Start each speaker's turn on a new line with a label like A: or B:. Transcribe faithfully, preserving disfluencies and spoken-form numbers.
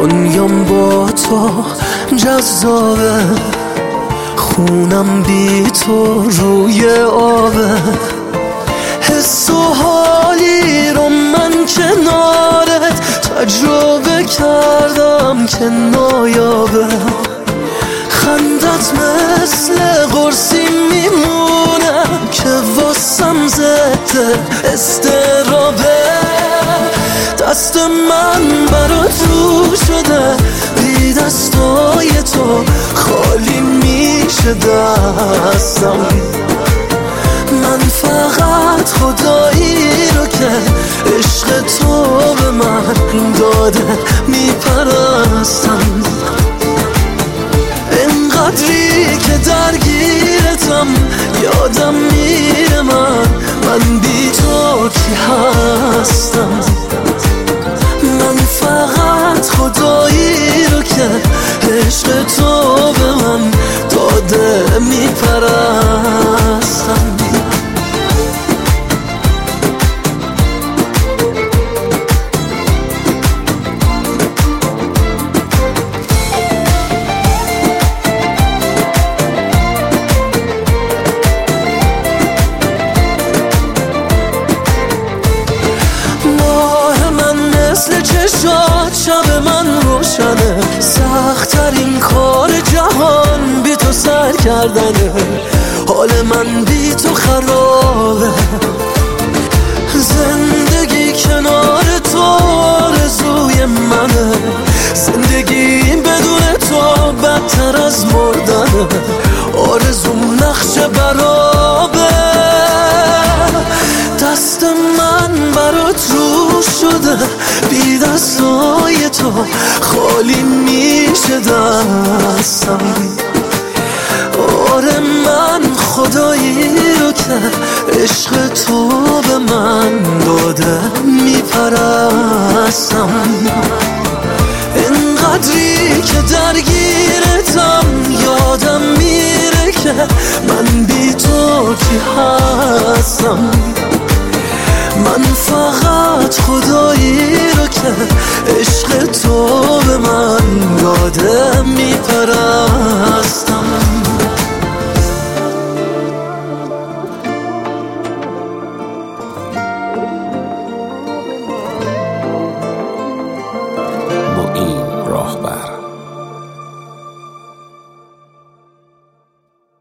A: دنیام با تو جذابه، خونم بی تو روی آبه. حس و حالی رو من کنارت تجربه کردم که نایابه. خندت مثل قرصی میمونه که واسم ضد استرابه. دست من برات رو شده، بی دستای تو خالی میشه دستم. من فقط خدایی رو که عشق تو به من داده میپرستم. اینقدری که درگیرتم یادم میره من من بی تو کی هستم. من فقط خدایی رو که عشق تو به من داده میپرستم. چشات شب من روشنه، سخت‌ترین کار جهان بی تو سر کردنه. حال من بی تو خرابه، زندگی کنار تو آرزوی منه. زندگی بدون تو بدتر از مردنه، آرزوم نقش برابه. دست من برات رو شده، بی دستای تو خالی میشه دستم. آره من خدایی رو که عشق تو به من داده میپرستم. اینقدری که درگیرتم یادم میره که من بی تو کی هستم. من فقط خدایی رو که عشق